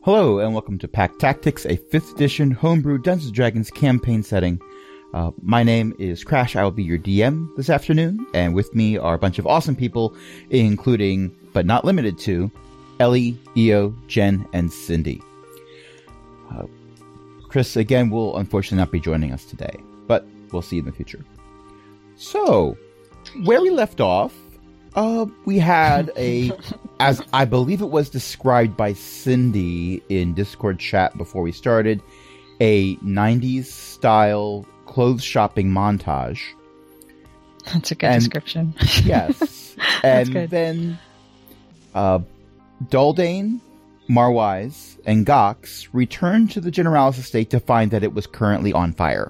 Hello, and welcome to Pack Tactics, a 5th edition homebrew Dungeons & Dragons campaign setting. My name is Crash. I will be your DM this afternoon, and with me are a bunch of awesome people, including, but not limited to, Ellie, Io, Jen, and Cindy. Chris, again, will unfortunately not be joining us today, but we'll see in the future. So, where we left off, we had as I believe it was described by Cindy in Discord chat before we started, a 90s style clothes shopping montage. That's a good description. Yes. And good. Then Daldane, Marwise, and Gox returned to the Generalis estate to find that it was currently on fire.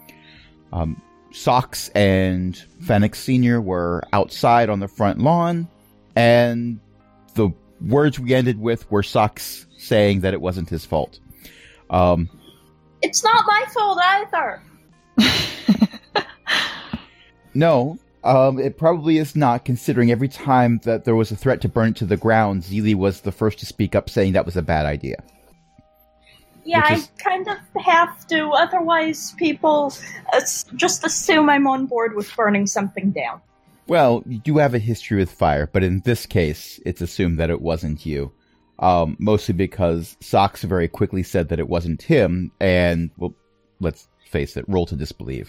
Socks and Fenix Sr. were outside on the front lawn, and the words we ended with were Socks saying that it wasn't his fault. It's not my fault either. No, it probably is not, considering every time that there was a threat to burn it to the ground, Zeely was the first to speak up saying that was a bad idea. Yeah, I kind of have to, otherwise people just assume I'm on board with burning something down. Well, you do have a history with fire, but in this case, it's assumed that it wasn't you. Mostly because Socks very quickly said that it wasn't him, and, well, let's face it, roll to disbelieve.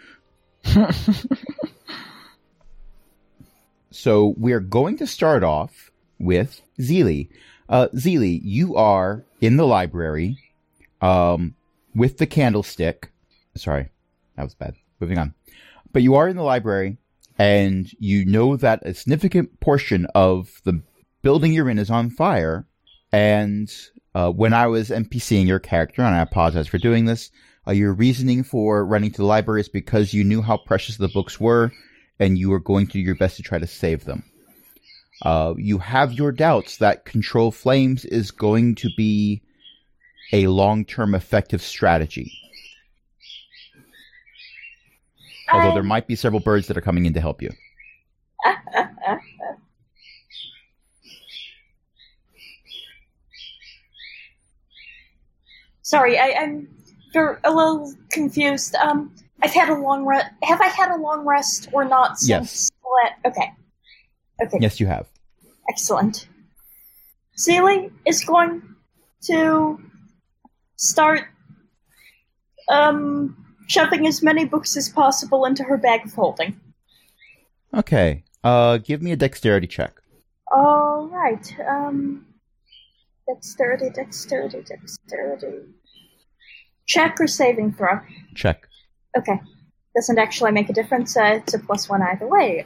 So, we're going to start off with Zeely. Zeely, you are in the library, with the candlestick. Sorry, that was bad. Moving on. But you are in the library, and you know that a significant portion of the building you're in is on fire. And when I was NPCing your character, and I apologize for doing this, your reasoning for running to the library is because you knew how precious the books were, and you were going to do your best to try to save them. You have your doubts that Control Flames is going to be a long-term effective strategy. Although there might be several birds that are coming in to help you. Sorry, I'm a little confused. I've had a long rest. Have I had a long rest or not since? Yes. Okay. Yes, you have. Excellent. Zeely is going to start shoving as many books as possible into her bag of holding. Okay. Give me a dexterity check. All right. Dexterity. Check or saving throw? Check. Okay. Doesn't actually make a difference. It's a +1 either way.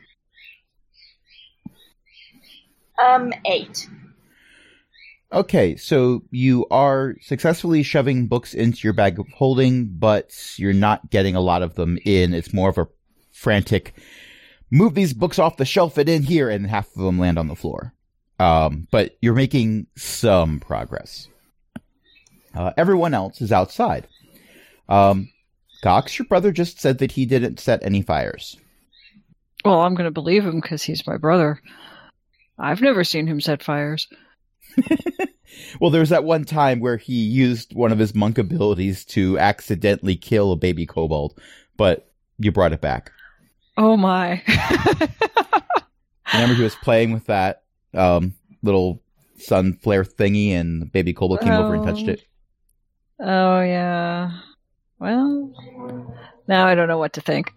8. Okay, so you are successfully shoving books into your bag of holding, but you're not getting a lot of them in. It's more of a frantic, move these books off the shelf and in here, and half of them land on the floor. But you're making some progress. Everyone else is outside. Gox, your brother just said that he didn't set any fires. Well, I'm going to believe him because he's my brother. I've never seen him set fires. Well, there was that one time where he used one of his monk abilities to accidentally kill a baby kobold, but you brought it back. Oh my. Remember he was playing with that little sun flare thingy, and the baby kobold came over and touched it. Oh, yeah. Well, now I don't know what to think.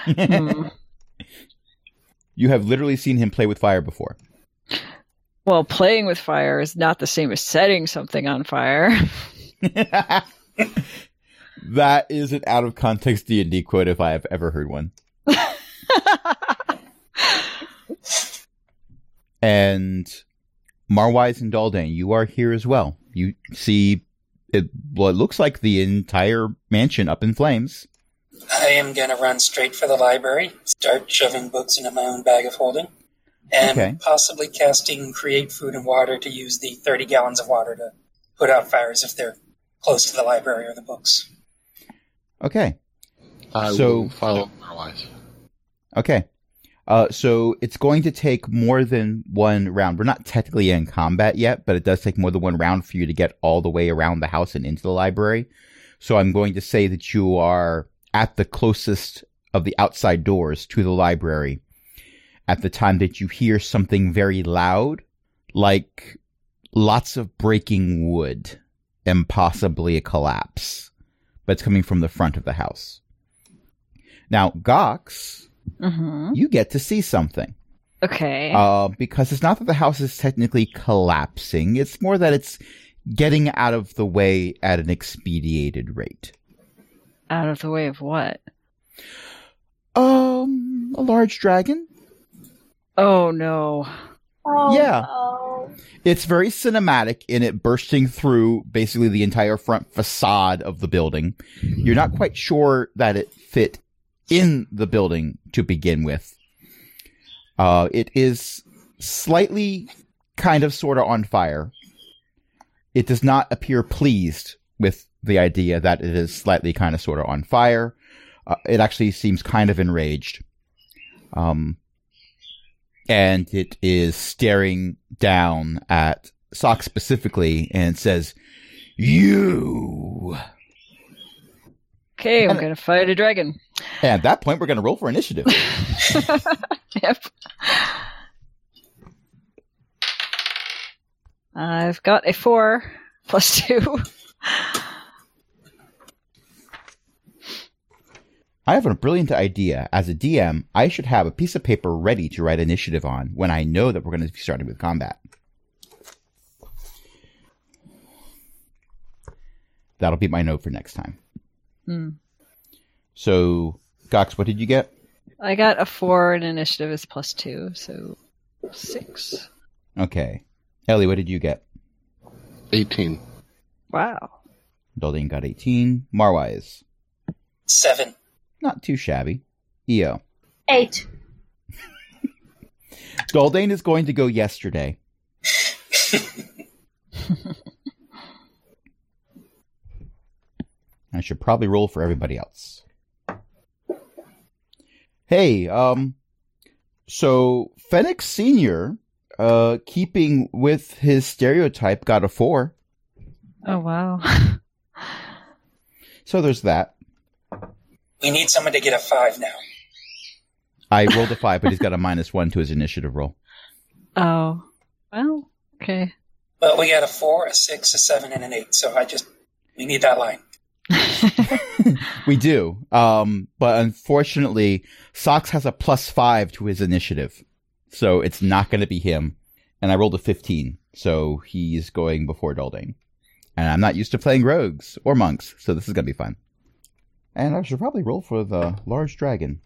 You have literally seen him play with fire before. Well, playing with fire is not the same as setting something on fire. That is an out-of-context D&D quote if I have ever heard one. And Marwise and Daldane, you are here as well. You see, it looks like the entire mansion up in flames. I am going to run straight for the library, start shoving books into my own bag of holding. And possibly casting Create Food and Water to use the 30 gallons of water to put out fires if they're close to the library or the books. Okay. I will follow Marwise. Okay. So it's going to take more than one round. We're not technically in combat yet, but it does take more than one round for you to get all the way around the house and into the library. So I'm going to say that you are at the closest of the outside doors to the library at the time that you hear something very loud, like lots of breaking wood and possibly a collapse. But it's coming from the front of the house. Now, Gox... Mm-hmm. You get to see something. Okay. Because it's not that the house is technically collapsing. It's more that it's getting out of the way at an expedited rate. Out of the way of what? A large dragon. Oh, no. Oh, yeah. No. It's very cinematic in it bursting through basically the entire front facade of the building. You're not quite sure that it fit in the building to begin with. It is slightly kind of sort of on fire. It does not appear pleased with the idea that it is slightly kind of sort of on fire. It actually seems kind of enraged. And it is staring down at Sock specifically and says, "You." Okay, I'm going to fight a dragon. And at that point, we're going to roll for initiative. Yep. I've got a 4 plus 2. I have a brilliant idea. As a DM, I should have a piece of paper ready to write initiative on when I know that we're going to be starting with combat. That'll be my note for next time. So, Gox, what did you get? I got a 4 and initiative is plus 2, so 6. Okay. Ellie, what did you get? 18. Wow. Daldane got 18. Marwise? 7. Not too shabby. EO? 8. Daldane is going to go yesterday. I should probably roll for everybody else. Hey, so Phoenix Senior, keeping with his stereotype, got a 4. Oh, wow. So there's that. We need someone to get a 5 now. I rolled a 5, but he's got a -1 to his initiative roll. Oh. Well, okay. Well, we got a 4, a 6, a 7, and an 8, so we need that line. We do. But unfortunately, Sox has a +5 to his initiative. So it's not going to be him. And I rolled a 15. So he's going before Daldane. And I'm not used to playing rogues or monks. So this is going to be fun. And I should probably roll for the large dragon.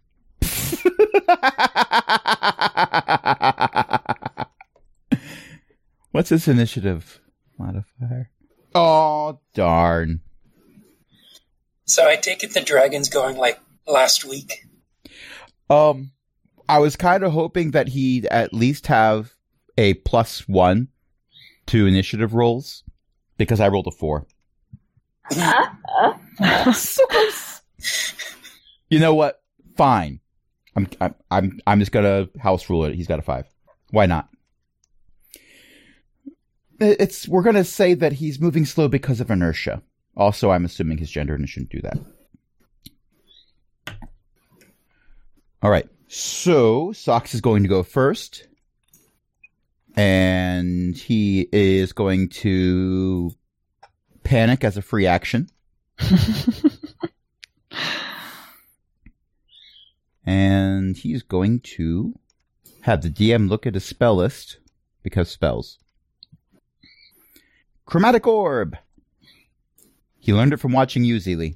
What's his initiative modifier? Oh, darn. So I take it the dragon's going like last week? I was kind of hoping that he'd at least have a +1 to initiative rolls because I rolled a 4. So close. You know what? Fine. I'm just gonna house rule it. He's got a 5. Why not? We're gonna say that he's moving slow because of inertia. Also, I'm assuming his gender and shouldn't do that. All right. So, Sox is going to go first. And he is going to panic as a free action. And he's going to have the DM look at his spell list because spells. Chromatic Orb. He learned it from watching you, Zeely.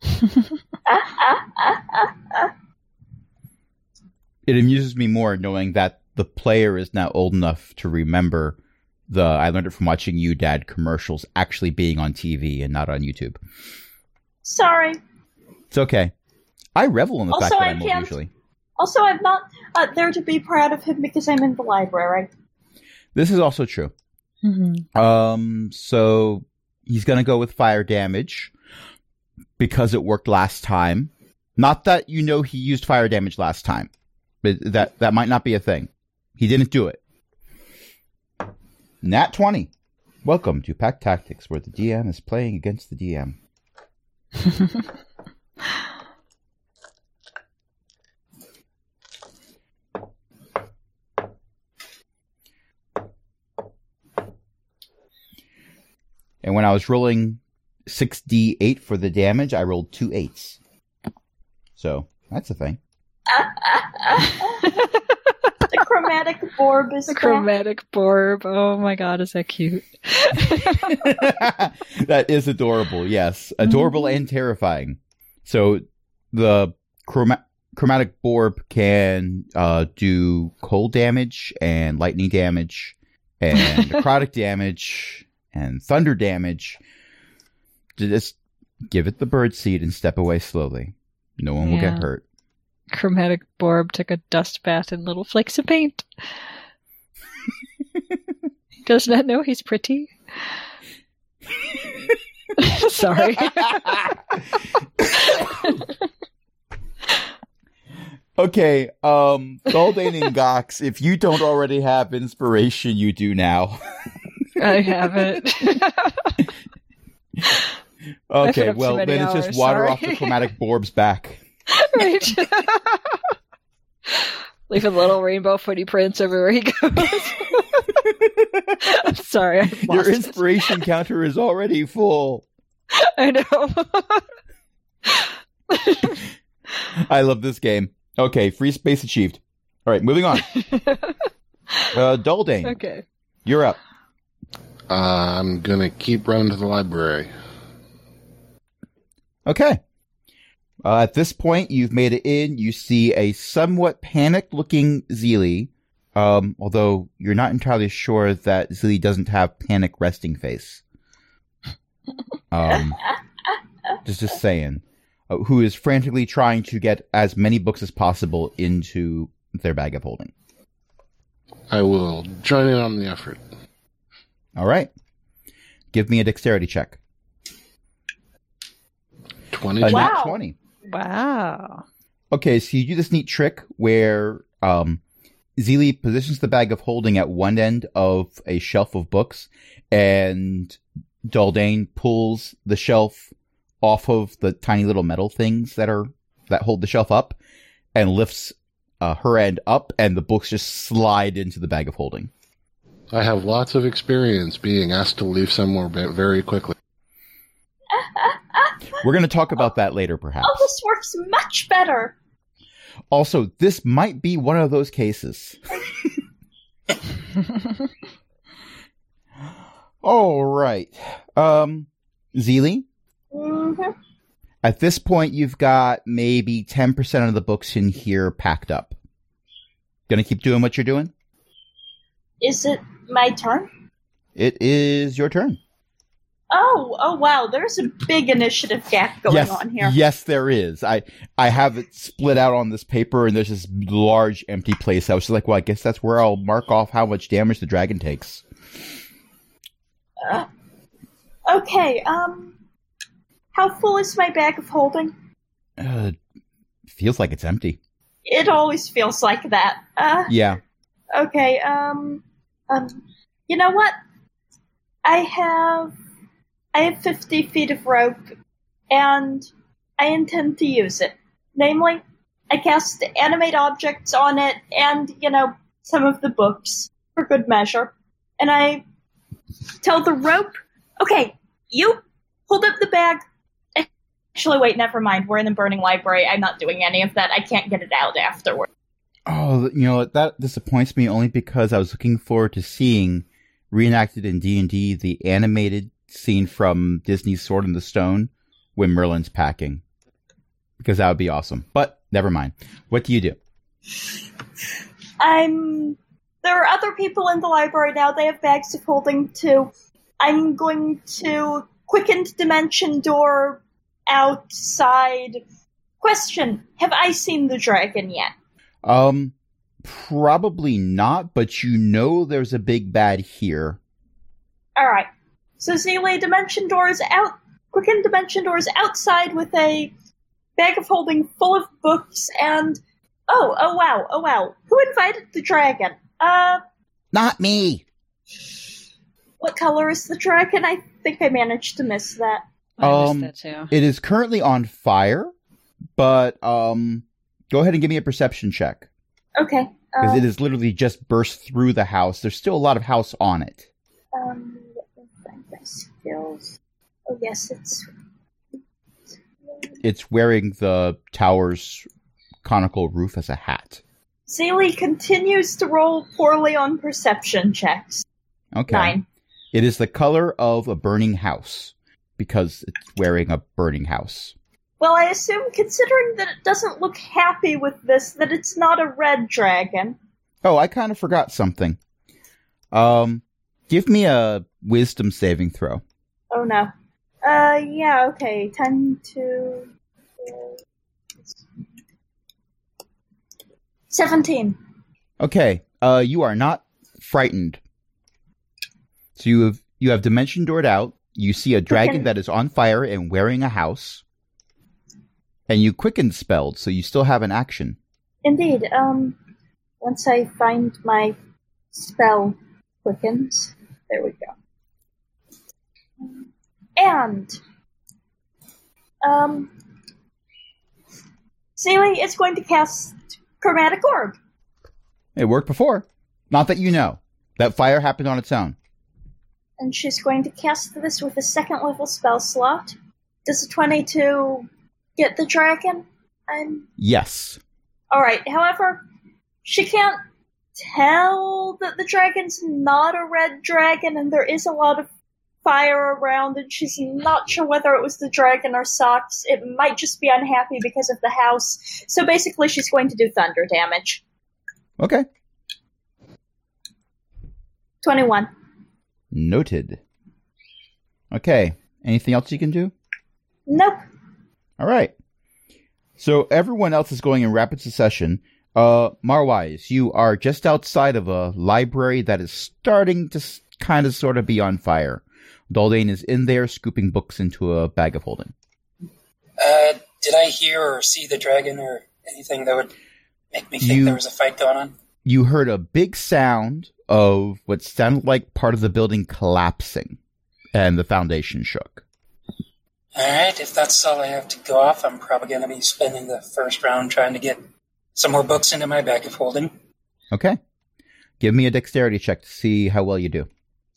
It amuses me more knowing that the player is now old enough to remember the I learned it from watching you, Dad commercials actually being on TV and not on YouTube. Sorry. It's okay. I revel in the fact that I'm old usually. Also, I'm not there to be proud of him because I'm in the library. This is also true. Mm-hmm. So he's going to go with fire damage because it worked last time. Not that you know he used fire damage last time. but that might not be a thing. He didn't do it. Nat 20. Welcome to Pack Tactics, where the DM is playing against the DM. And when I was rolling 6d8 for the damage, I rolled 2 8s. So, that's a thing. The chromatic orb is the chromatic orb. Oh my god, is that cute? That is adorable, yes. Adorable and terrifying. So, the chromatic orb can do cold damage and lightning damage and necrotic damage and thunder damage. Just give it the bird seed and step away slowly. No one will get hurt. Chromatic orb took a dust bath in little flakes of paint. Does not know he's pretty. Sorry. Okay, Daldane and Gox, if you don't already have inspiration, you do now. I have it. Okay, well, then it's just water off the chromatic orb's back. Right. Leaving little rainbow footy prints everywhere he goes. I'm sorry. Your inspiration counter is already full. I know. I love this game. Okay, free space achieved. All right, moving on. Daldane. Okay. You're up. I'm going to keep running to the library. Okay. At this point, you've made it in. You see a somewhat panicked-looking Zeely, although you're not entirely sure that Zeely doesn't have panic resting face. Just saying. Who is frantically trying to get as many books as possible into their bag of holding. I will join in on the effort. All right. Give me a dexterity check. 20. Wow. Wow. 20. Wow. Okay, so you do this neat trick where Zeely positions the bag of holding at one end of a shelf of books, and Daldane pulls the shelf off of the tiny little metal things that hold the shelf up, and lifts her end up, and the books just slide into the bag of holding. I have lots of experience being asked to leave somewhere very quickly. We're going to talk about that later, perhaps. Oh, this works much better. Also, this might be one of those cases. All right. Zeely? Mm-hmm. At this point, you've got maybe 10% of the books in here packed up. Gonna keep doing what you're doing? Is it my turn? It is your turn. Oh, wow. There's a big initiative gap going on here. Yes, there is. I have it split out on this paper, and there's this large empty place. I was just like, well, I guess that's where I'll mark off how much damage the dragon takes. Okay, how full is my bag of holding? Feels like it's empty. It always feels like that. Yeah. Okay, you know what? I have 50 feet of rope, and I intend to use it. Namely, I cast animate objects on it and, some of the books, for good measure. And I tell the rope, okay, you hold up the bag. Actually, wait, never mind. We're in the burning library. I'm not doing any of that. I can't get it out afterward. Oh, that disappoints me only because I was looking forward to seeing reenacted in D&D the animated scene from Disney's Sword in the Stone when Merlin's packing. Because that would be awesome. But never mind. What do you do? There are other people in the library now. They have bags of holding too. I'm going to quickened dimension door outside. Question, have I seen the dragon yet? Probably not, but there's a big bad here. Alright. So Zeely, dimension doors out, quickened dimension doors outside with a bag of holding full of books, and Oh wow. Who invited the dragon? Not me. What color is the dragon? I think I managed to miss that. I missed that too. It is currently on fire, but go ahead and give me a perception check. Okay. Because it has literally just burst through the house. There's still a lot of house on it. Let me find my skills. Oh yes, It's wearing the tower's conical roof as a hat. Zeely continues to roll poorly on perception checks. Okay. 9. It is the color of a burning house, because it's wearing a burning house. Well, I assume, considering that it doesn't look happy with this, that it's not a red dragon. Oh, I kind of forgot something. Give me a wisdom saving throw. Oh no. Yeah, okay. 10 to... 17. Okay, you are not frightened. So you have dimension doored out. You see a dragon that is on fire and wearing a house. And you quicken spelled, so you still have an action. Indeed. Once I find my spell quickens. There we go. And Zeely is going to cast Chromatic Orb. It worked before. Not that you know. That fire happened on its own. And she's going to cast this with a 2nd level spell slot. Does a 22 get the dragon? Yes. Alright, however, she can't tell that the dragon's not a red dragon, and there is a lot of fire around, and she's not sure whether it was the dragon or Socks. It might just be unhappy because of the house. So basically, she's going to do thunder damage. Okay. 21. Noted. Okay. Anything else you can do? Nope. All right. So everyone else is going in rapid succession. Marwise, you are just outside of a library that is starting to kind of sort of be on fire. Daldane is in there scooping books into a bag of holding. Did I hear or see the dragon or anything that would make me think there was a fight going on? You heard a big sound of what sounded like part of the building collapsing, and the foundation shook. Alright, if that's all I have to go off, I'm probably going to be spending the first round trying to get some more books into my bag of holding. Okay. Give me a dexterity check to see how well you do.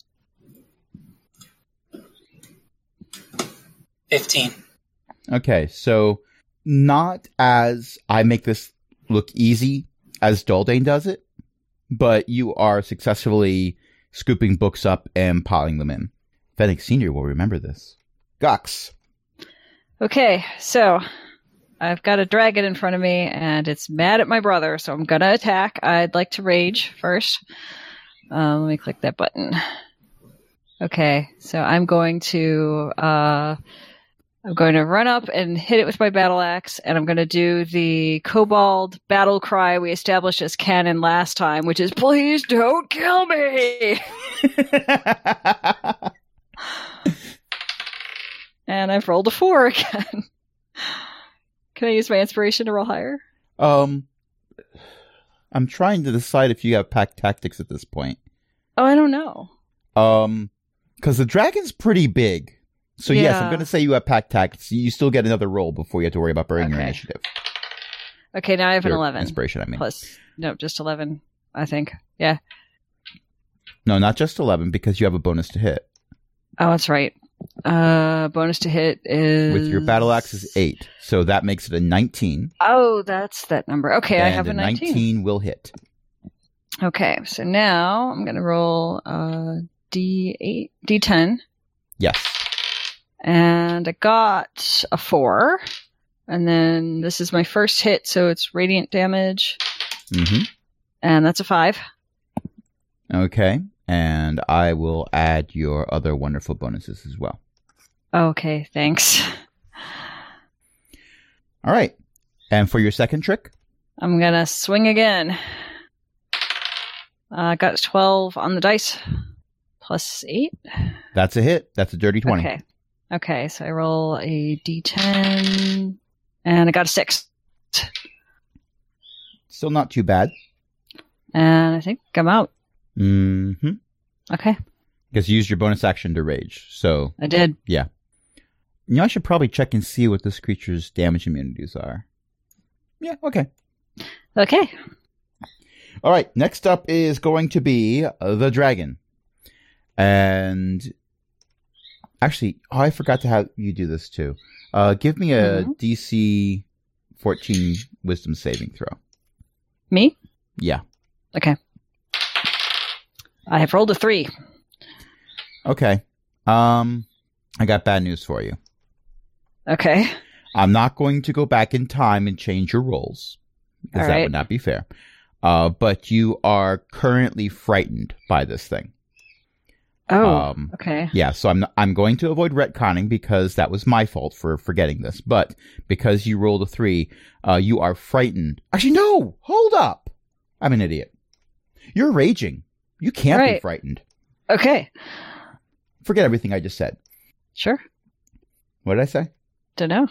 15. Okay, so not as I make this look easy as Daldane does it, but you are successfully scooping books up and piling them in. Fennec Sr. will remember this. Gox. Okay, so I've got a dragon in front of me, and it's mad at my brother, so I'm gonna attack. I'd like to rage first. Let me click that button. Okay, so I'm going to run up and hit it with my battle axe, and I'm going to do the kobold battle cry we established as canon last time, which is, "Please don't kill me!" And I've rolled a 4 again. Can I use my inspiration to roll higher? I'm trying to decide if you have pack tactics at this point. Oh, I don't know. Because the dragon's pretty big. So yes, I'm going to say you have pack tactics. You still get another roll before you have to worry about burning your initiative. Okay, now I have an Your 11. Inspiration, I mean. No, just 11, I think. Yeah. No, not just 11, because you have a bonus to hit. Oh, that's right. Bonus to hit is... With your battle axe is 8, so that makes it a 19. Oh, that's that number. Okay, and I have a 19. 19 will hit. Okay, so now I'm going to roll D10. Yes. And I got a 4. And then this is my first hit, so it's radiant damage. Mm-hmm. And that's a 5. Okay. And I will add your other wonderful bonuses as well. Okay, thanks. All right. And for your second trick? I'm going to swing again. I got 12 on the dice. Plus 8. That's a hit. That's a dirty 20. Okay, so I roll a D10. And I got a 6. still not too bad. And I think I'm out. Mm-hmm. Okay. Because you used your bonus action to rage, so... I did. Yeah. You know, I should probably check and see what this creature's damage immunities are. Yeah, okay. Okay. All right, next up is going to be the dragon. And... Actually, I forgot to have you do this too. Give me a DC 14 wisdom saving throw. Me? Yeah. Okay. I have rolled a 3. Okay. I got bad news for you. Okay. I'm not going to go back in time and change your rolls, because that would not be fair. But you are currently frightened by this thing. Oh, okay. Yeah, so I'm going to avoid retconning because that was my fault for forgetting this. But because you rolled a 3, you are frightened. Actually, no! Hold up! I'm an idiot. You're raging. You can't be frightened. Okay. Forget everything I just said. Sure. What did I say? Dunno.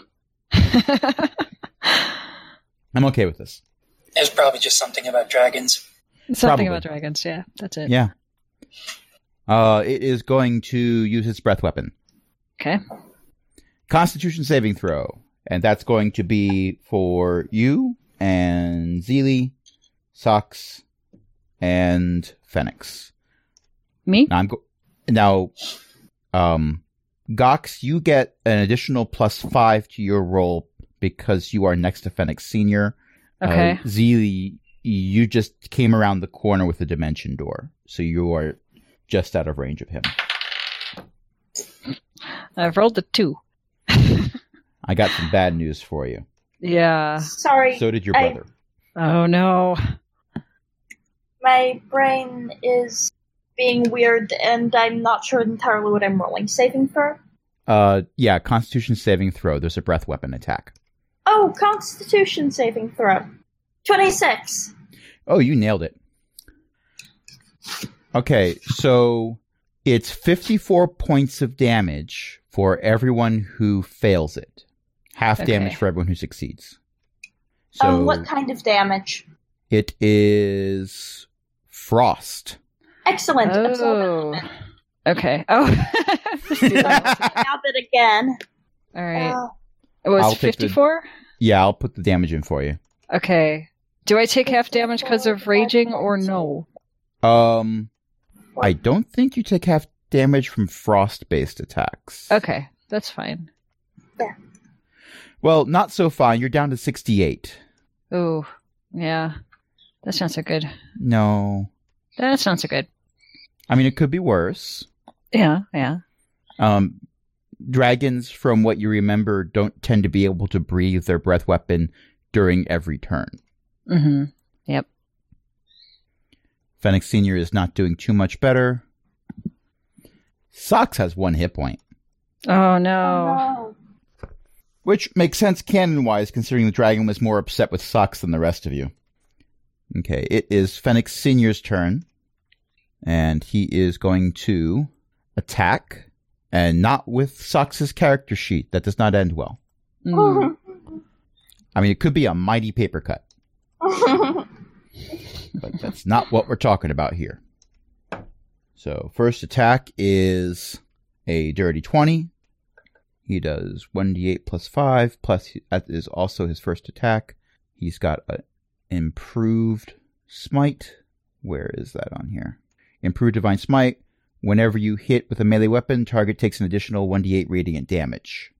I'm okay with this. There's probably just something about dragons. Something about dragons, yeah. That's it. Yeah. It is going to use its breath weapon. Okay. Constitution saving throw. And that's going to be for you and Zeely, Sox, and Phoenix. Me? Now, Gox, you get an additional +5 to your roll because you are next to Phoenix Senior. Okay. Zeely, you just came around the corner with the dimension door, so you are just out of range of him. I've rolled a 2. I got some bad news for you. Yeah. Sorry. So did your brother. Oh, no. My brain is being weird, and I'm not sure entirely what I'm rolling. Saving throw? Yeah, Constitution saving throw. There's a breath weapon attack. Oh, Constitution saving throw. 26. Oh, you nailed it. Okay, so it's 54 points of damage for everyone who fails it. Half damage for everyone who succeeds. So what kind of damage? It is frost. Excellent. Oh. Okay. Oh. Have it again. All right. It was 54? Yeah, I'll put the damage in for you. Okay. Do I take half damage because of raging or no? I don't think you take half damage from frost-based attacks. Okay, that's fine. Yeah. Well, not so fine. You're down to 68. Ooh, yeah. That's not so good. No. That's not so good. I mean, it could be worse. Yeah. Dragons, from what you remember, don't tend to be able to breathe their breath weapon during every turn. Mm-hmm. Yep. Phoenix Senior is not doing too much better. Sox has 1 hit point. Oh, no. Oh, no. Which makes sense canon-wise, considering the dragon was more upset with Sox than the rest of you. Okay, it is Phoenix Senior's turn. And he is going to attack. And not with Sox's character sheet. That does not end well. Mm. I mean, it could be a mighty paper cut. But that's not what we're talking about here. So, first attack is a dirty 20. He does 1d8 plus 5, plus that is also his first attack. He's got an improved smite. Where is that on here? Improved divine smite. Whenever you hit with a melee weapon, target takes an additional 1d8 radiant damage.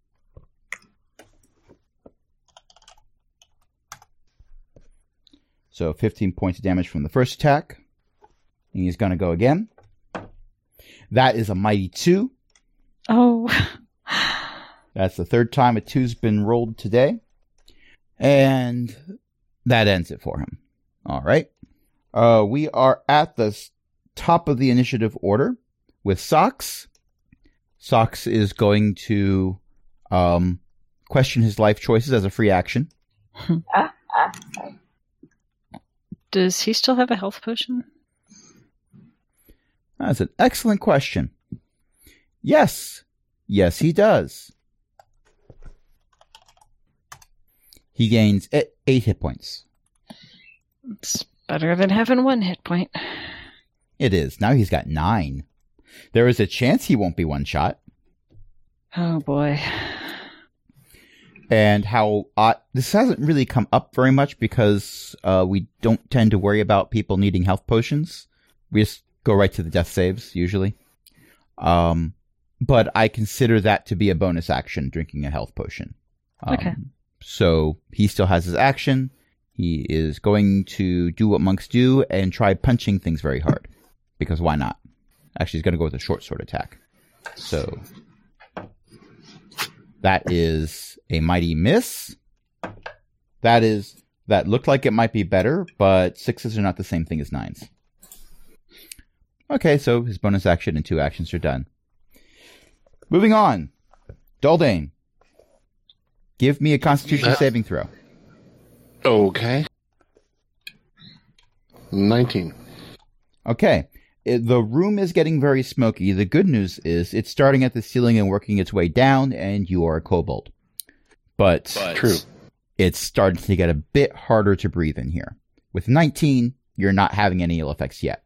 So 15 points of damage from the first attack. And he's going to go again. That is a mighty 2. Oh. That's the third time a 2's been rolled today. And that ends it for him. All right. We are at the top of the initiative order with Sox. Sox is going to question his life choices as a free action. Does he still have a health potion? That's an excellent question. Yes. Yes, he does. He gains 8 hit points. It's better than having 1 hit point. It is. Now he's got 9. There is a chance he won't be one shot. Oh boy. And how this hasn't really come up very much because we don't tend to worry about people needing health potions. We just go right to the death saves, usually. But I consider that to be a bonus action, drinking a health potion. Okay. So he still has his action. He is going to do what monks do and try punching things very hard. Because why not? Actually, he's going to go with a short sword attack. So that is a mighty miss. That looked like it might be better, but 6s are not the same thing as 9s. Okay, so his bonus action and 2 actions are done. Moving on. Daldane. Give me a Constitution saving throw. Okay. 19. Okay. The room is getting very smoky. The good news is it's starting at the ceiling and working its way down, and you are a kobold. But true. It's starting to get a bit harder to breathe in here. With 19, you're not having any ill effects yet.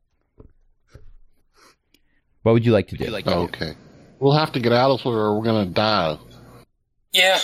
What would you like to do? Okay. We'll have to get out of here or we're going to die. Yeah.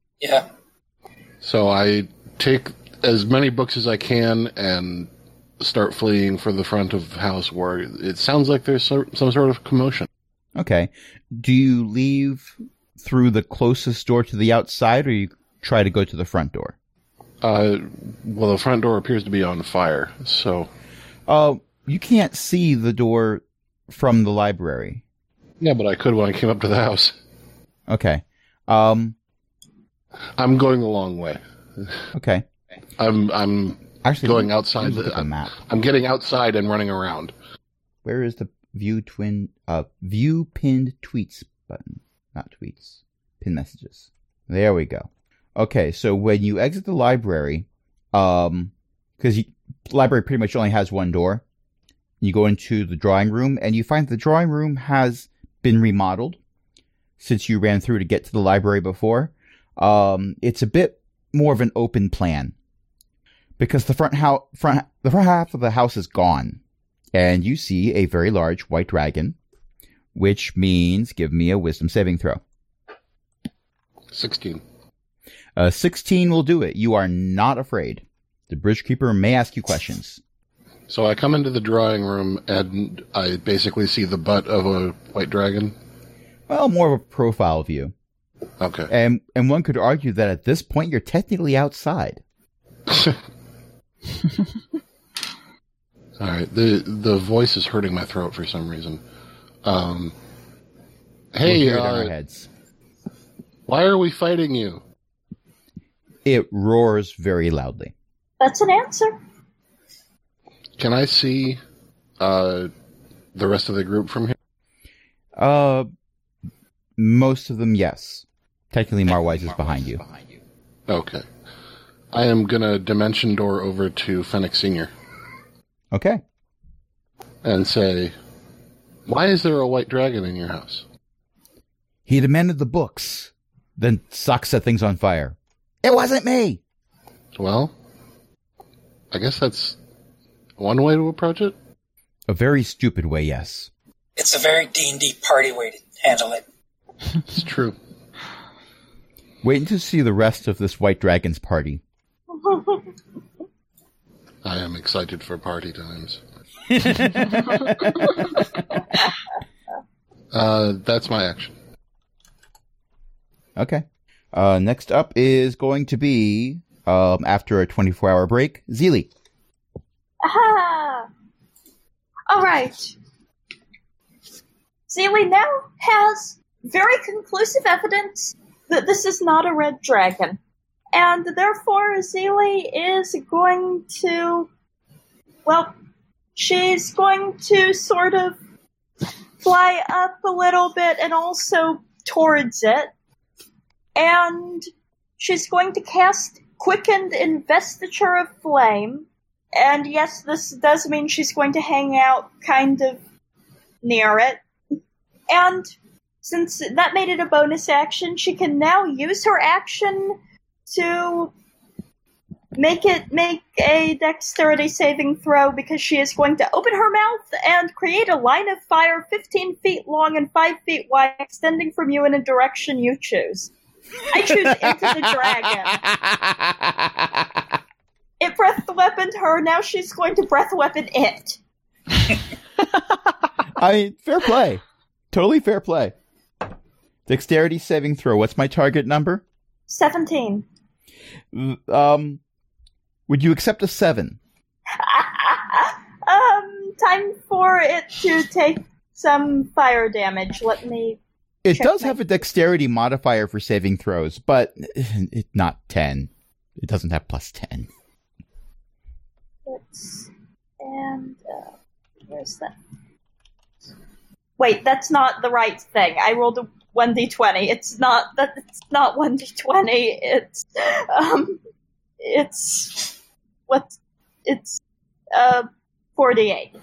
So I take as many books as I can and start fleeing for the front of the house where it sounds like there's some sort of commotion. Okay. Do you leave through the closest door to the outside, or you try to go to the front door? Well, the front door appears to be on fire, so... You can't see the door from the library. Yeah, but I could when I came up to the house. Okay. I'm going the long way. Okay. I'm actually going outside. Look at the map. I'm getting outside and running around. Where is the view pinned tweets button? Not tweets. Pin messages. There we go. Okay, so when you exit the library, because the library pretty much only has one door, you go into the drawing room, and you find the drawing room has been remodeled since you ran through to get to the library before. It's a bit more of an open plan because the front half of the house is gone, and you see a very large white dragon, which means give me a wisdom saving throw. 16. 16 will do it. You are not afraid. The bridge keeper may ask you questions. So I come into the drawing room and I basically see the butt of a white dragon. Well, more of a profile view. Okay. And one could argue that at this point you're technically outside. All right. The voice is hurting my throat for some reason. Hey, we'll our heads. Why are we fighting you? It roars very loudly. That's an answer. Can I see the rest of the group from here? Most of them, yes. Technically, Marwise is behind you. Okay. I am going to dimension door over to Fennec Sr. Okay. And say, why is there a white dragon in your house? He demanded the books. Then Sock set things on fire. It wasn't me! Well, I guess that's one way to approach it. A very stupid way, yes. It's a very D&D party way to handle it. It's true. Wait until you see the rest of this White Dragon's party. I am excited for party times. That's my action. Okay. Next up is going to be, after a 24-hour break, Zeely. Aha! All right. Zeely now has very conclusive evidence that this is not a red dragon. And therefore, Zeely is going to, well, she's going to sort of fly up a little bit and also towards it. And she's going to cast Quickened Investiture of Flame. And yes, this does mean she's going to hang out kind of near it. And since that made it a bonus action, she can now use her action to Make a dexterity saving throw because she is going to open her mouth and create a line of fire 15 feet long and 5 feet wide, extending from you in a direction you choose. I choose into the dragon. It breath weaponed her, now she's going to breath weapon it. I mean, fair play. Totally fair play. Dexterity saving throw. What's my target number? 17. Would you accept a 7? Time for it to take some fire damage. Let me... It does have a dexterity modifier for saving throws, but it's not 10. It doesn't have plus 10. Where's that? Wait, that's not the right thing. I rolled a 1d20. It's not 1d20. It's 48.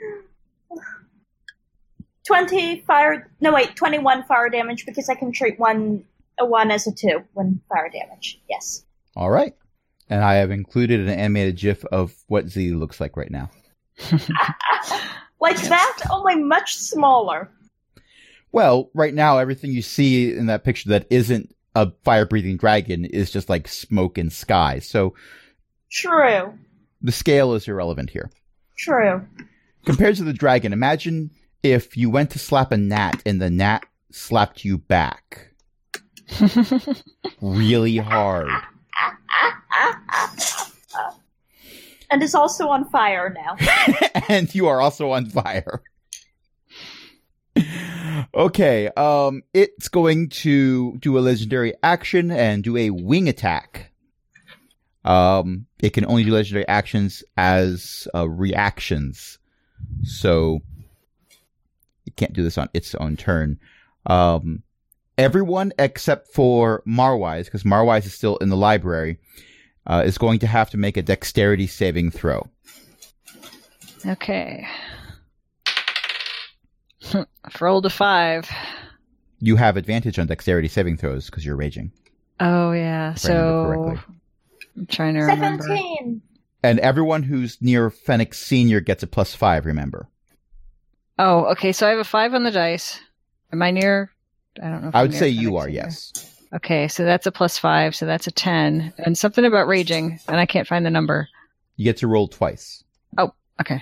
21 fire damage because I can treat a 1 as a 2 when fire damage. Yes. All right. And I have included an animated GIF of what Z looks like right now. Like that, only much smaller. Well, right now, everything you see in that picture that isn't a fire-breathing dragon is just like smoke and sky. So, true. The scale is irrelevant here. True. Compared to the dragon, imagine if you went to slap a gnat and the gnat slapped you back. Really hard. And is also on fire now. And you are also on fire. Okay, it's going to do a legendary action and do a wing attack. It can only do legendary actions as reactions. So it can't do this on its own turn. Everyone except for Marwise, because Marwise is still in the library, is going to have to make a dexterity saving throw. Okay. I've rolled a 5. You have advantage on dexterity saving throws because you're raging. Oh, yeah. So I'm trying to remember. 17. And everyone who's near Fenix Senior gets a +5, remember. Oh, okay. So I have a 5 on the dice. Am I near? I don't know. If I I'm would near say Fenix you are, Senior. yes. Okay, so that's a +5, so that's a 10. And something about raging, and I can't find the number. You get to roll twice. Oh, okay.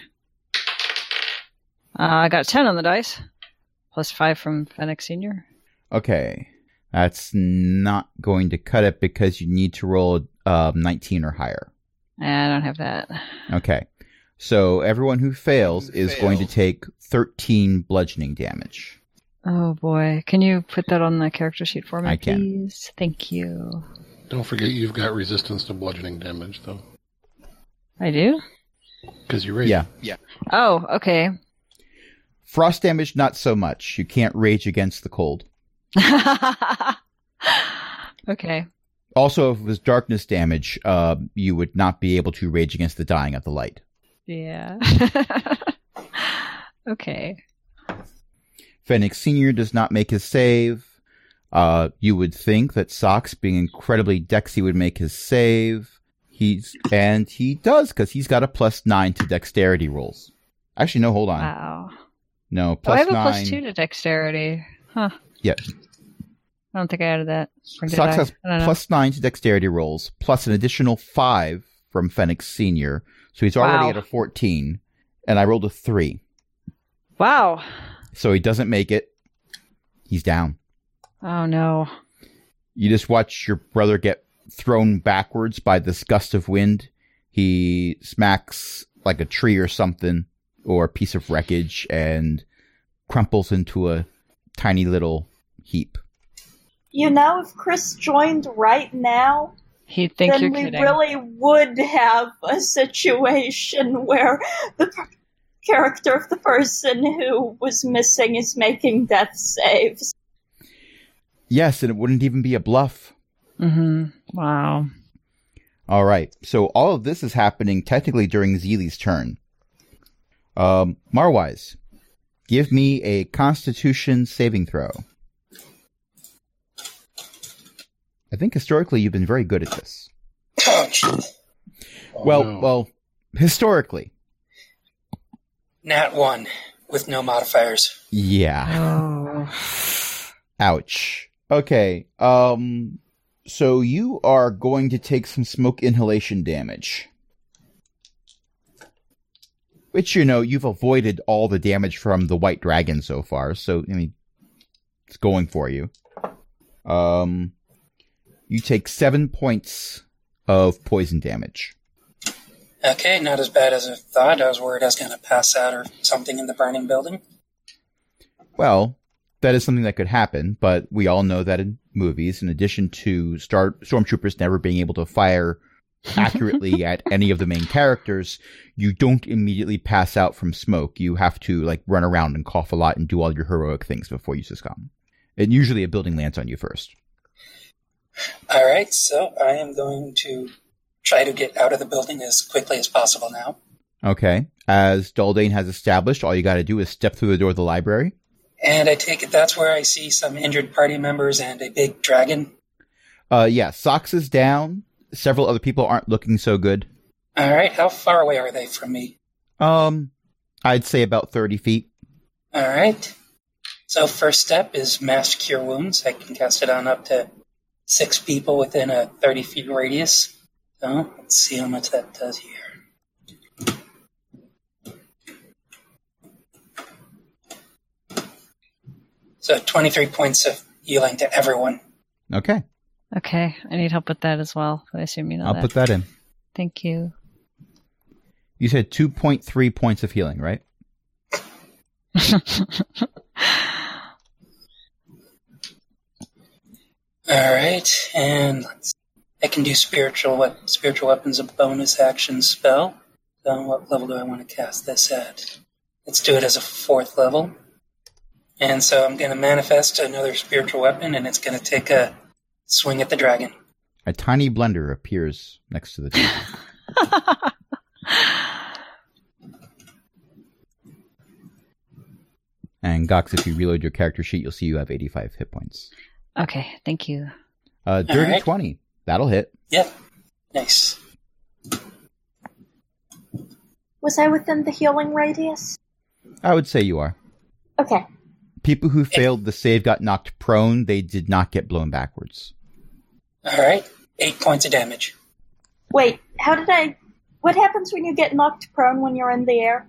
I got a 10 on the dice. +5 from Fenix Senior. Okay. That's not going to cut it because you need to roll 19 or higher. I don't have that. Okay. So everyone who fails is going to take 13 bludgeoning damage. Oh boy. Can you put that on the character sheet for me, I can. please? Thank you. Don't forget you've got resistance to bludgeoning damage, though. I do? Because you rage. Yeah. Oh, okay. Frost damage, not so much. You can't rage against the cold. Okay. Also, if it was darkness damage, you would not be able to rage against the dying of the light. Yeah. Okay. Fenix Senior does not make his save. You would think that Socks, being incredibly dexy, would make his save. He does, because he's got a +9 to dexterity rolls. Actually, no, hold on. Wow. No, +9. I have a +2 to dexterity. Huh. Yeah. I don't think I added that. Or did Socks I? has I don't know. +9 to dexterity rolls, plus an additional 5 from Fenix Senior. So he's already Wow. at a 14, and I rolled a 3. Wow. So he doesn't make it. He's down. Oh no. You just watch your brother get thrown backwards by this gust of wind. He smacks like a tree or something, or a piece of wreckage, and crumples into a tiny little heap. You know, if Chris joined right now, He'd think then you're we kidding. really would have a situation where the character of the person who was missing is making death saves. Yes, and it wouldn't even be a bluff. Mm-hmm. Wow. All right. So all of this is happening technically during Zeely's turn. Marwise, give me a Constitution saving throw. I think historically you've been very good at this. Ouch. Well, historically. Nat 1 with no modifiers. Yeah. Ouch. Okay. So you are going to take some smoke inhalation damage. Which, you've avoided all the damage from the white dragon so far, so, it's going for you. You take 7 points of poison damage. Okay, not as bad as I thought. I was worried I was going to pass out or something in the burning building. Well, that is something that could happen, but we all know that in movies, in addition to stormtroopers never being able to fire accurately at any of the main characters, you don't immediately pass out from smoke. You have to, run around and cough a lot and do all your heroic things before you succumb. And usually a building lands on you first. All right, so I am going to try to get out of the building as quickly as possible now. Okay. As Daldane has established, all you got to do is step through the door of the library. And I take it that's where I see some injured party members and a big dragon? Yeah, Socks is down. Several other people aren't looking so good. All right, how far away are they from me? I'd say about 30 feet. All right. So first step is Mass Cure Wounds. I can cast it on up to 6 people within a 30-feet radius. So let's see how much that does here. So 23 points of healing to everyone. Okay. Okay, I need help with that as well. I assume you know that. I'll put that in. Thank you. You said 2.3 points of healing, right? All right, and I can do spiritual weapons, a bonus action spell. So what level do I want to cast this at? Let's do it as a 4th level. And so I'm going to manifest another spiritual weapon, and it's going to take a swing at the dragon. A tiny blender appears next to the table. And Gox, if you reload your character sheet, you'll see you have 85 hit points. Okay, thank you. Dirty right. 20. That'll hit. Yep. Nice. Was I within the healing radius? I would say you are. Okay. People who failed the save got knocked prone. They did not get blown backwards. All right. 8 points of damage. Wait, what happens when you get knocked prone when you're in the air?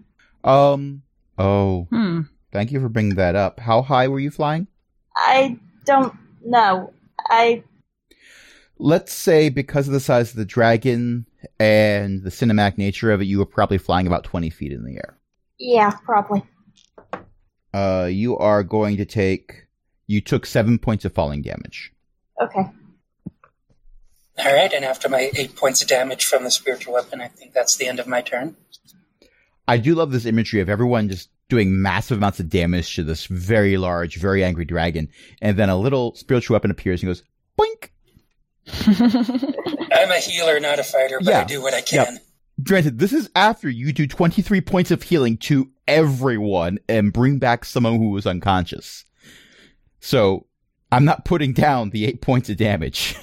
Thank you for bringing that up. How high were you flying? I don't know. Let's say because of the size of the dragon and the cinematic nature of it, you were probably flying about 20 feet in the air. Yeah, probably. You are going to you took 7 points of falling damage. Okay. All right, and after my 8 points of damage from the spiritual weapon, I think that's the end of my turn. I do love this imagery of everyone just doing massive amounts of damage to this very large, very angry dragon, and then a little spiritual weapon appears and goes, boink! I'm a healer, not a fighter, but I do what I can. Yeah. Granted, this is after you do 23 points of healing to everyone and bring back someone who was unconscious. So, I'm not putting down the 8 points of damage.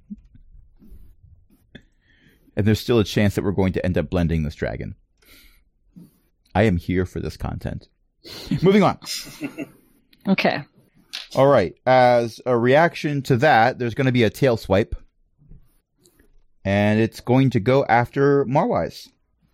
And there's still a chance that we're going to end up blending this dragon. I am here for this content. Moving on. Okay. All right. As a reaction to that, there's going to be a tail swipe. And it's going to go after Marwise.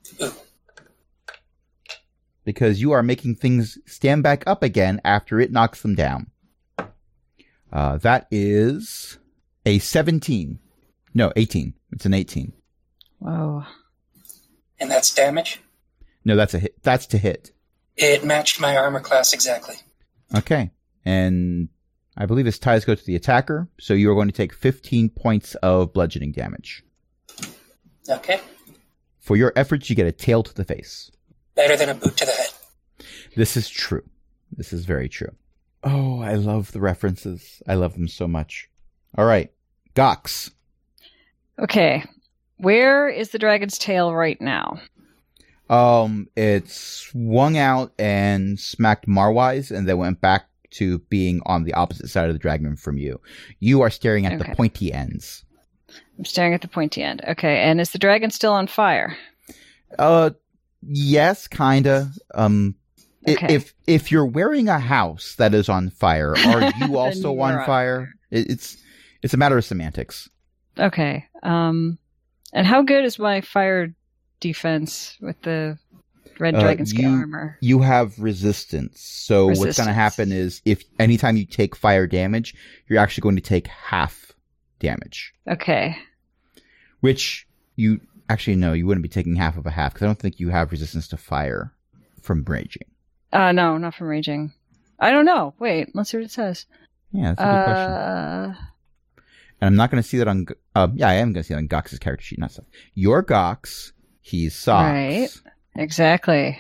Because you are making things stand back up again after it knocks them down. That is a 17. No, 18. It's an 18. Whoa. And that's damage? No, that's a hit. That's to hit. It matched my armor class exactly. Okay. And I believe its ties go to the attacker, so you are going to take 15 points of bludgeoning damage. Okay. For your efforts, you get a tail to the face. Better than a boot to the head. This is true. This is very true. Oh, I love the references. I love them so much. All right. Gox. Okay. Where is the dragon's tail right now? It swung out and smacked Marwise, and then went back to being on the opposite side of the dragon from you. You are staring at the pointy ends. I'm staring at the pointy end. Okay, and is the dragon still on fire? Yes, kinda. Okay. If you're wearing a house that is on fire, are you also you on are on fire? It's a matter of semantics. Okay. And how good is my fire defense with the red dragon skin armor? You have resistance. So what's going to happen is if anytime you take fire damage, you're actually going to take half damage. Okay. Which you actually no, you wouldn't be taking half of a half because I don't think you have resistance to fire from raging. No, not from raging. I don't know. Wait, let's see what it says. Yeah, that's a good question. And I'm not going to see that on. Yeah, I am going to see it on Gox's character sheet, not stuff. Your Gox, he's socks. Right. Exactly.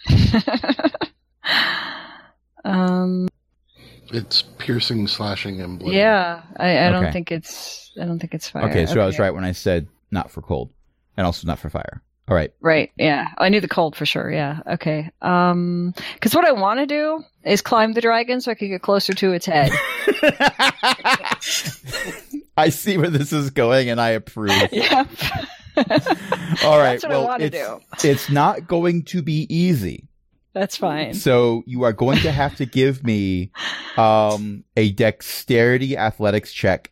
It's piercing, slashing, and blood. Yeah, I don't Okay. think it's. I don't think it's fire. Okay, so I was right when I said not for cold, and also not for fire. All right. Right. Yeah, I knew the cold for sure. Yeah. Okay. Because what I want to do is climb the dragon so I can get closer to its head. I see where this is going, and I approve. Yep. All right. That's what I well, want to do. it's not going to be easy. That's fine. So you are going to have to give me a dexterity athletics check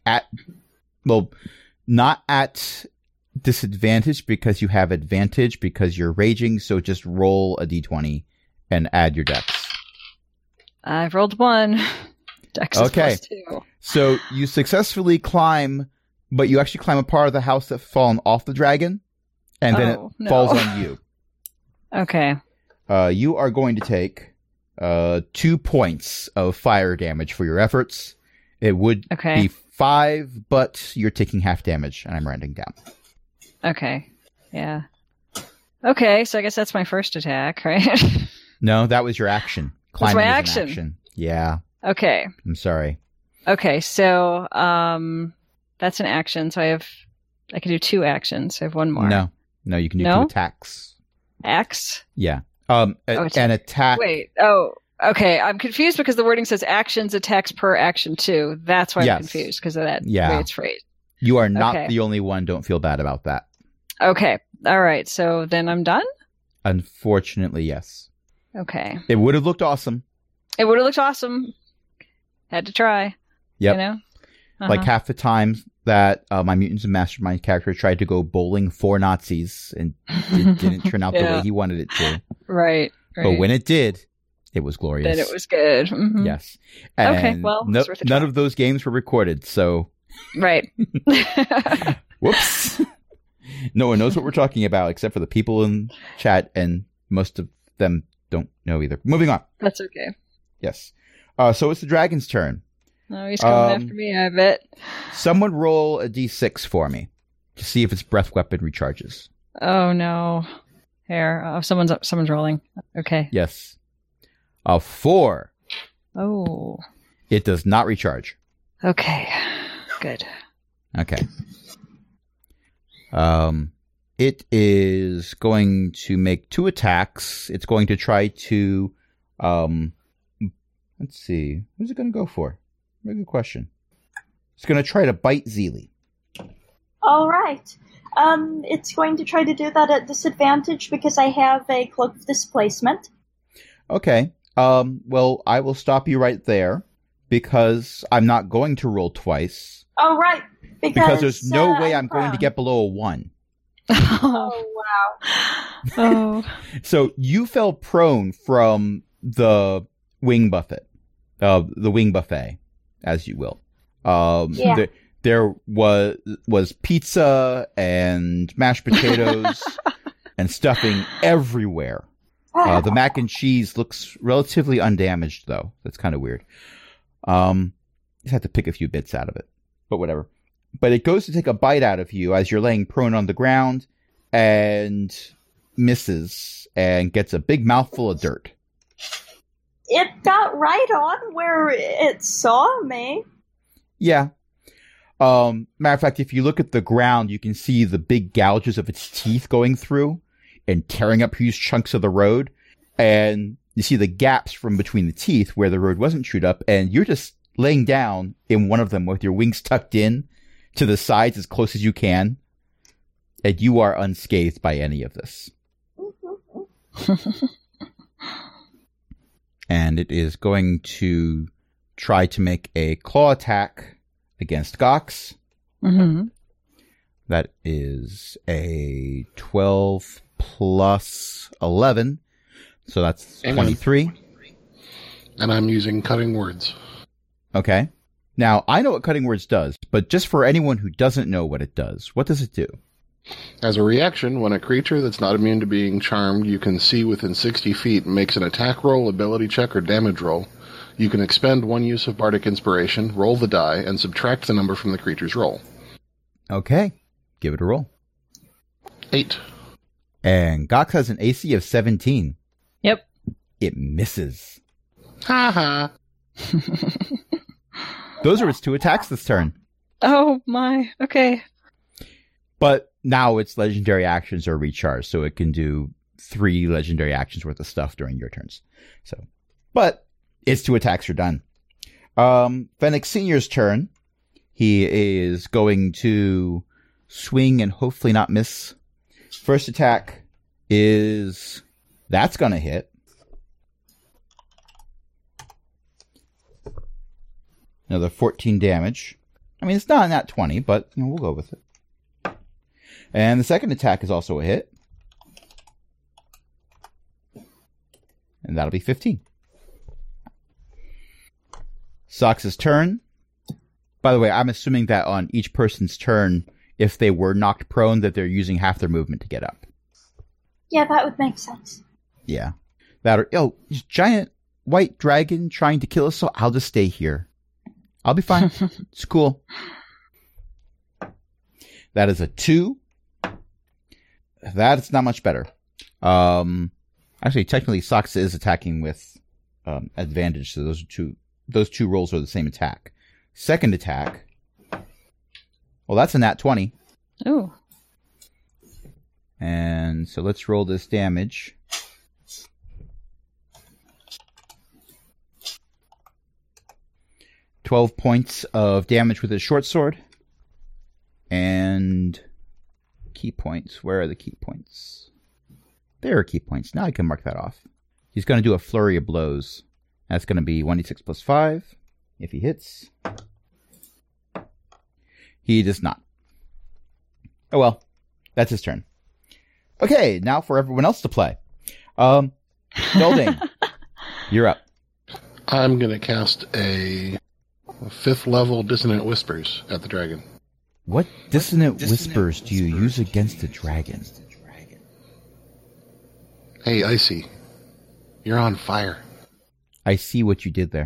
not at disadvantage because you have advantage because you're raging. So just roll a d20 and add your dex. I've rolled 1. Dex is Okay. +2. So you successfully climb, but you actually climb a part of the house that's fallen off the dragon, and then it falls on you. Okay. You are going to take 2 points of fire damage for your efforts. It would be 5, but you're taking half damage, and I'm rounding down. Okay. Yeah. Okay, so I guess that's my first attack, right? No, that was your action. Climbing my is an action. Yeah. Okay. I'm sorry. Okay, so that's an action. So I can do 2 actions. I have 1 more. No, you can do 2 attacks. Axe? Yeah. An attack. Wait. Oh, okay. I'm confused because the wording says actions, attacks per action 2. That's why I'm confused because of that way it's phrased. You are not the only one. Don't feel bad about that. Okay. All right. So then I'm done? Unfortunately, yes. Okay. It would have looked awesome. It would have looked awesome. Had to try. Yep. You know? Like half the times that my Mutants and Mastermind character tried to go bowling for Nazis and it didn't turn out the way he wanted it to. Right. But when it did, it was glorious. Then it was good. Mm-hmm. Yes. And okay, well, none of those games were recorded, so... Right. Whoops. No one knows what we're talking about except for the people in chat, and most of them don't know either. Moving on. That's okay. Yes. So it's the dragon's turn. Oh, he's coming after me, I bet. Someone roll a d6 for me to see if its breath weapon recharges. Oh, no. Here. Oh, someone's rolling. Okay. Yes. 4. Oh. It does not recharge. Okay. Good. Okay. It is going to make 2 attacks. It's going to try to, let's see. Who's it going to go for? Very good question. It's going to try to bite Zeely. All right. It's going to try to do that at disadvantage because I have a cloak of displacement. Okay. Well, I will stop you right there because I'm not going to roll twice. Oh, right. Because there's no way I'm going to get below a 1. Oh, wow. Oh. So you fell prone from the wing buffet, the wing buffet, as you will. There was pizza and mashed potatoes and stuffing everywhere. The mac and cheese looks relatively undamaged, though. That's kind of weird. Just have to pick a few bits out of it, but whatever. But it goes to take a bite out of you as you're laying prone on the ground and misses and gets a big mouthful of dirt. It got right on where it saw me. Yeah. Matter of fact, if you look at the ground, you can see the big gouges of its teeth going through and tearing up huge chunks of the road. And you see the gaps from between the teeth where the road wasn't chewed up. And you're just laying down in one of them with your wings tucked in, to the sides as close as you can, and you are unscathed by any of this. And it is going to try to make a claw attack against Gox. Mm-hmm. That is a 12 plus 11. So that's 23. And I'm using cutting words. Okay. Now, I know what cutting words does, but just for anyone who doesn't know what it does, what does it do? As a reaction, when a creature that's not immune to being charmed you can see within 60 feet makes an attack roll, ability check, or damage roll, you can expend one use of Bardic Inspiration, roll the die, and subtract the number from the creature's roll. Okay. Give it a roll. 8. And Gox has an AC of 17. Yep. It misses. Ha ha. Those are its 2 attacks this turn. Oh my. Okay. But now its legendary actions are recharged, so it can do 3 legendary actions worth of stuff during your turns. But its 2 attacks are done. Fennec Sr.'s turn. He is going to swing and hopefully not miss. First attack is... That's going to hit. Another 14 damage. I mean, it's not nat 20, but we'll go with it. And the second attack is also a hit. And that'll be 15. Sox's turn. By the way, I'm assuming that on each person's turn, if they were knocked prone, that they're using half their movement to get up. Yeah, that would make sense. Yeah. That or, this giant white dragon trying to kill us, so I'll just stay here. I'll be fine. It's cool. That is a 2. That's not much better. Actually, technically, Sox is attacking with advantage, so those two rolls are the same attack. Second attack. Well, that's a nat 20. Ooh. And so let's roll this damage. $12 points of damage with his short sword. And key points. Where are the key points? There are key points. Now I can mark that off. He's going to do a flurry of blows. That's going to be 1d6 plus 5. If he hits. He does not. Oh well. That's his turn. Okay, now for everyone else to play. Golding, you're up. I'm going to cast a 5th level Dissonant Whispers at the dragon. What dissonant whispers do you use against the dragon? Hey, Icy. You're on fire. I see what you did there.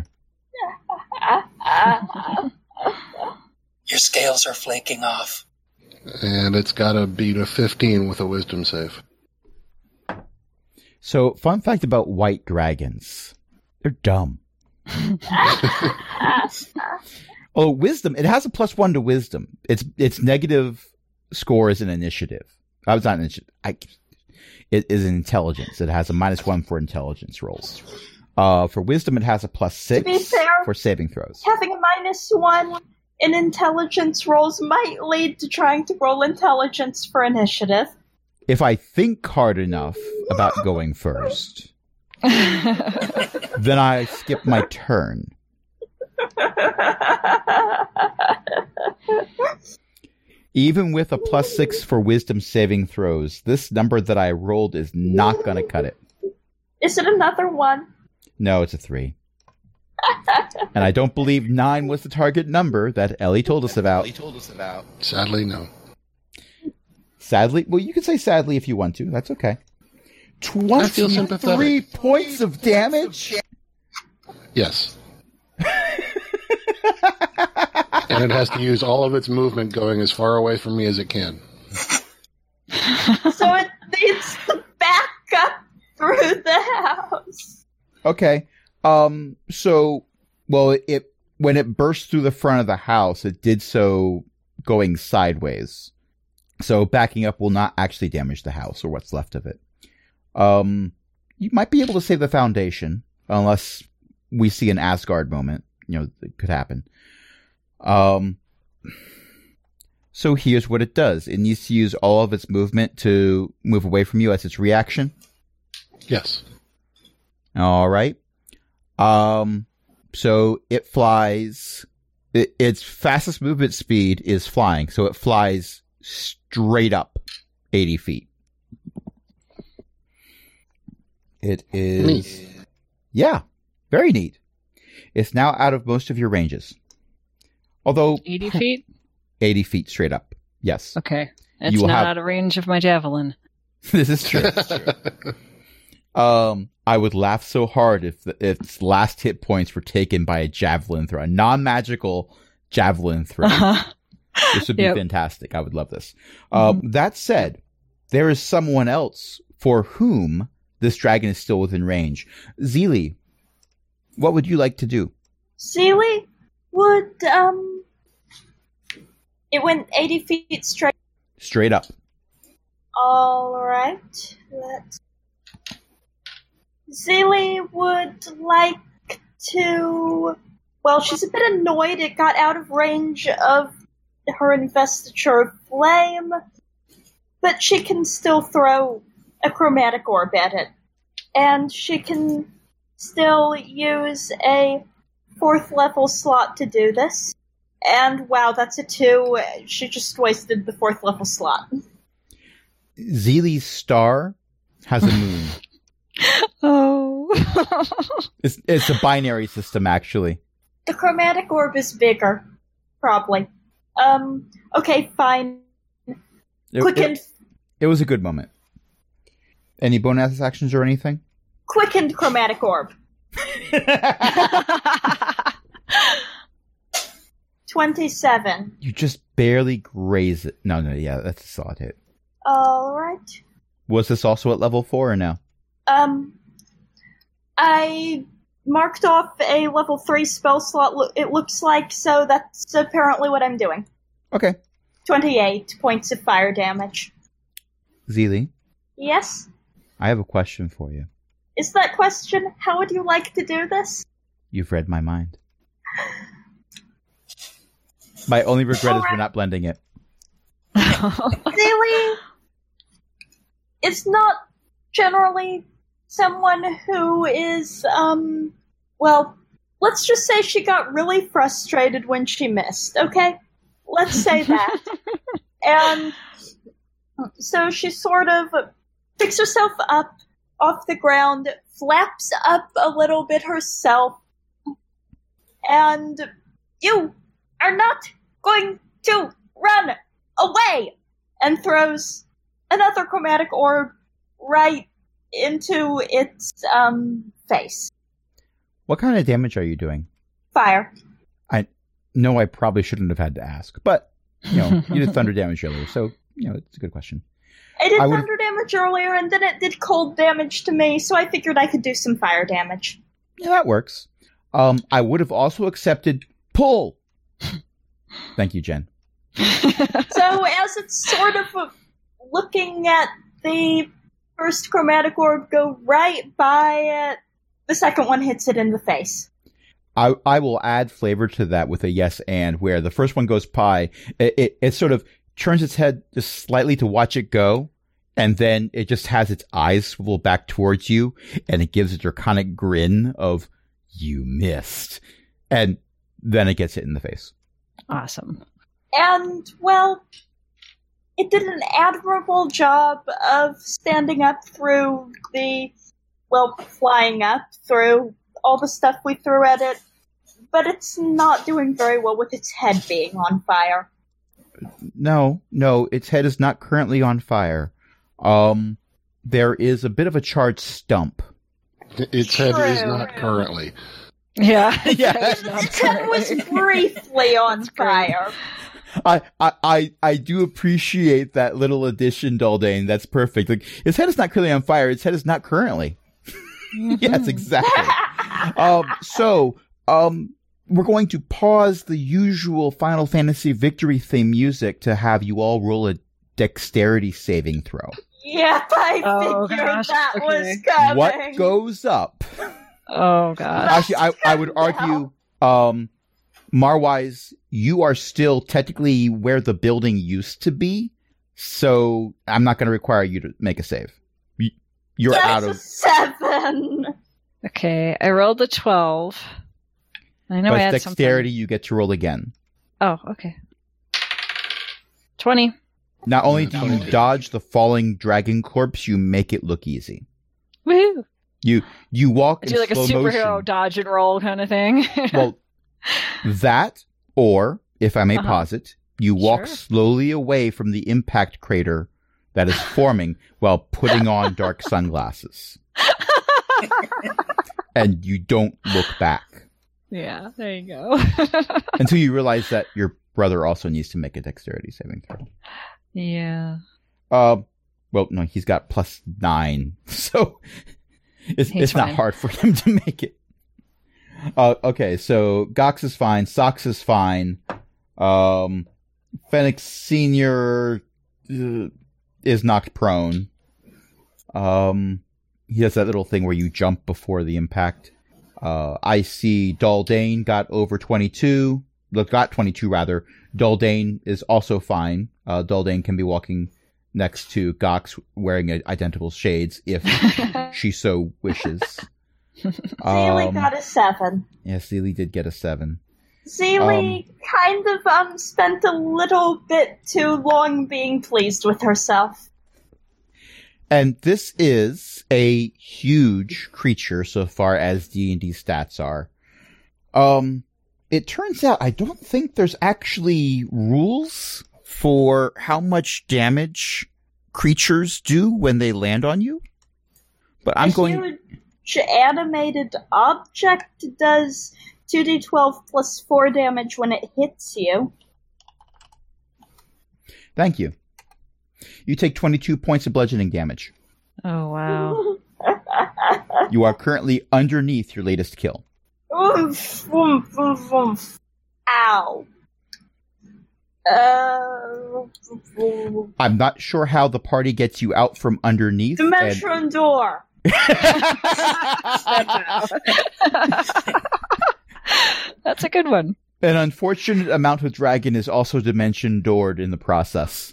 Your scales are flaking off. And it's got to beat a 15 with a wisdom save. So, fun fact about white dragons. They're dumb. Oh, wisdom. It has a +1 to wisdom. Its negative score is an initiative. I was not initiative. It is an intelligence. It has a -1 for intelligence rolls. For wisdom, it has a +6 To be fair, for saving throws. having a -1 in intelligence rolls might lead to trying to roll intelligence for initiative. If I think hard enough about going first, then I skip my turn. Even with a +6 for wisdom saving throws, this number that I rolled is not going to cut it. Is it another 1? No, it's a 3. And I don't believe 9 was the target number that Ellie told us about. Sadly, no. Sadly? Well, you can say sadly if you want to. That's okay. I feel sympathetic. 23 points of damage? Yes. And it has to use all of its movement going as far away from me as it can. So it needs to back up through the house. Okay. So, well, when it burst through the front of the house, it did so going sideways. So backing up will not actually damage the house or what's left of it. You might be able to save the foundation, unless we see an Asgard moment. It could happen. So here's what it does. It needs to use all of its movement to move away from you as its reaction. Yes. All right. So it flies. Its fastest movement speed is flying, so it flies straight up 80 feet. It is... Neat. Yeah, very neat. It's now out of most of your ranges. Although... 80 feet? 80 feet straight up, yes. Okay. It's not out of range of my javelin. This is true. I would laugh so hard if its last hit points were taken by a javelin throw, a non-magical javelin throw. This would be fantastic. I would love this. That said, there is someone else for whom this dragon is still within range. Zeely, what would you like to do? Zeely would, it went 80 feet straight. Straight up. Alright, Zeely would like to... Well, she's a bit annoyed it got out of range of her investiture of flame, but she can still throw a chromatic orb at it. And she can still use a 4th level slot to do this. And wow, that's a 2. She just wasted the 4th level slot. Zeely's star has a moon. Oh. It's a binary system, actually. The chromatic orb is bigger, probably. Okay, fine. It was a good moment. Any bonus actions or anything? Quickened chromatic orb. 27. You just barely graze it. No, yeah, that's a solid hit. Alright. Was this also at level 4 or no? I marked off a level 3 spell slot, it looks like, so that's apparently what I'm doing. Okay. 28 points of fire damage. Zeely? Yes? I have a question for you. Is that question, how would you like to do this? You've read my mind. My only regret is we're not blending it. Zeely is not generally someone who is, well, let's just say she got really frustrated when she missed, okay? Let's say that. And so she sort of picks herself up off the ground, flaps up a little bit herself, and you are not going to run away! And throws another chromatic orb right into its face. What kind of damage are you doing? Fire. I probably shouldn't have had to ask, but you did thunder damage earlier, so it's a good question. I did thunder damage earlier, and then it did cold damage to me, so I figured I could do some fire damage. Yeah, that works. I would have also accepted pull. Thank you, Jen. So as it's sort of looking at the first chromatic orb go right by it, the second one hits it in the face. I will add flavor to that with a yes and, where the first one goes by, it sort of turns its head just slightly to watch it go, and then it just has its eyes swivel back towards you, and it gives a draconic grin of, you missed. And then it gets hit in the face. Awesome. And, well, it did an admirable job of standing up through flying up through all the stuff we threw at it, but it's not doing very well with its head being on fire. No, its head is not currently on fire. There is a bit of a charred stump. Its head is not currently. Yeah. Its head was briefly on fire. I do appreciate that little addition, Daldane. That's perfect. Like, its head is not currently on fire. Its head is not currently. Yes, exactly. We're going to pause the usual Final Fantasy victory theme music to have you all roll a dexterity saving throw. Yep, I figured that was coming. What goes up? Oh, God. Actually, I would argue, Marwise, you are still technically where the building used to be, so I'm not going to require you to make a save. You're out of 7. Okay, I rolled a 12. I know I had dexterity, something. you get to roll again. Oh, okay. 20. Not only do you dodge the falling dragon corpse, you make it look easy. Woohoo! You walk in Do like a slow superhero motion. dodge and roll kind of thing. Well, that, or, if I may posit, you walk slowly away from the impact crater that is forming while putting on dark sunglasses. And you don't look back. Yeah, there you go. Until you realize that your brother also needs to make a dexterity saving throw. Yeah. Well, no, he's got +9, so it's not hard for him to make it. Okay, so Gox is fine, Sox is fine, Fenix Senior is knocked prone. He does that little thing where you jump before the impact. I see Daldane got over 22. Got 22 rather. Daldane is also fine. Daldane can be walking next to Gox wearing identical shades if she so wishes. Zeely got a 7. Yes, Zeely did get a 7. Zeely kind of spent a little bit too long being pleased with herself. And this is a huge creature so far as D&D stats are. It turns out I don't think there's actually rules for how much damage creatures do when they land on you. But I'm going... Huge animated object does 2d12 plus 4 damage when it hits you. Thank you. You take 22 points of bludgeoning damage. Oh, wow. You are currently underneath your latest kill. Oomph, oomph, oomph, oomph. Ow. I'm not sure how the party gets you out from underneath. Dimension door. That's a good one. An unfortunate amount of dragon is also dimension doored in the process.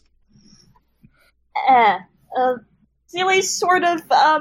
Zeely's sort of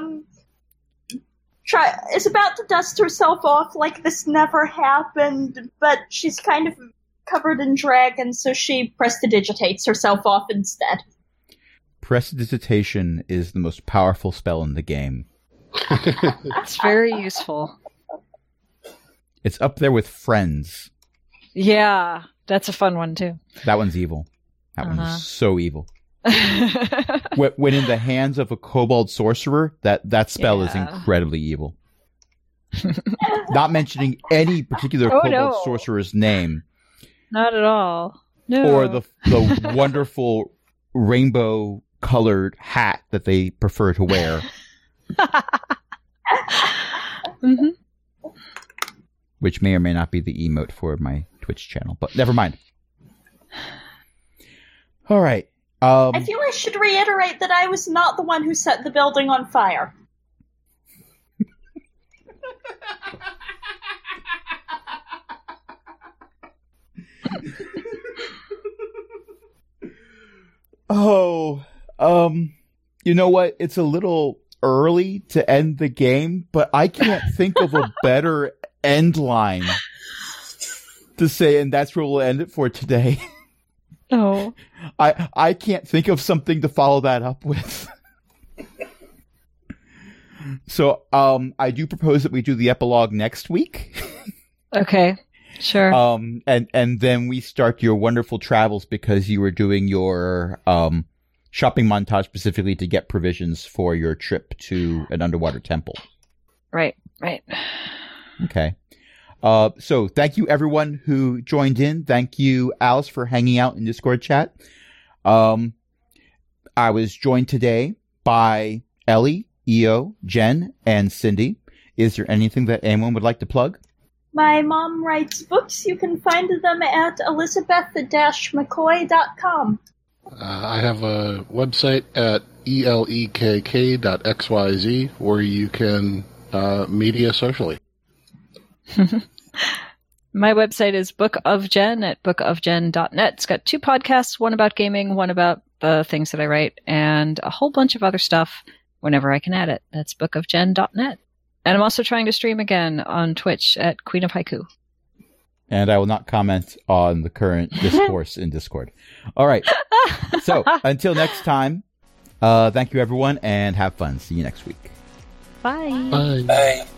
is about to dust herself off like this never happened, but she's kind of covered in dragon, so she prestidigitates herself off instead. Prestidigitation is the most powerful spell in the game. It's very useful. It's up there with Friends. Yeah, that's a fun one too. That one's evil. That one's so evil. When in the hands of a kobold sorcerer, that spell is incredibly evil. Not mentioning any particular kobold sorcerer's name. Not at all. No. Or the wonderful rainbow-colored hat that they prefer to wear. Mm-hmm. Which may or may not be the emote for my Twitch channel, but never mind. All right. I feel I should reiterate that I was not the one who set the building on fire. You know what? It's a little early to end the game, but I can't think of a better end line to say, and that's where we'll end it for today. Oh. I can't think of something to follow that up with. So, I do propose that we do the epilogue next week. Okay, sure. And then we start your wonderful travels because you were doing your, shopping montage specifically to get provisions for your trip to an underwater temple. Right. Okay. So thank you everyone who joined in. Thank you, Alice, for hanging out in Discord chat. I was joined today by Ellie, Eo, Jen, and Cindy. Is there anything that anyone would like to plug? My mom writes books. You can find them at elizabeth-mccoy.com. I have a website at elekk.xyz where you can media socially. My website is bookofjen at bookofjen.net. It's got 2 podcasts, one about gaming, one about the things that I write, and a whole bunch of other stuff whenever I can add it. That's bookofjen.net. And I'm also trying to stream again on Twitch at Queen of Haiku. And I will not comment on the current discourse in Discord. All right. So until next time, thank you, everyone, and have fun. See you next week. Bye. Bye. Bye.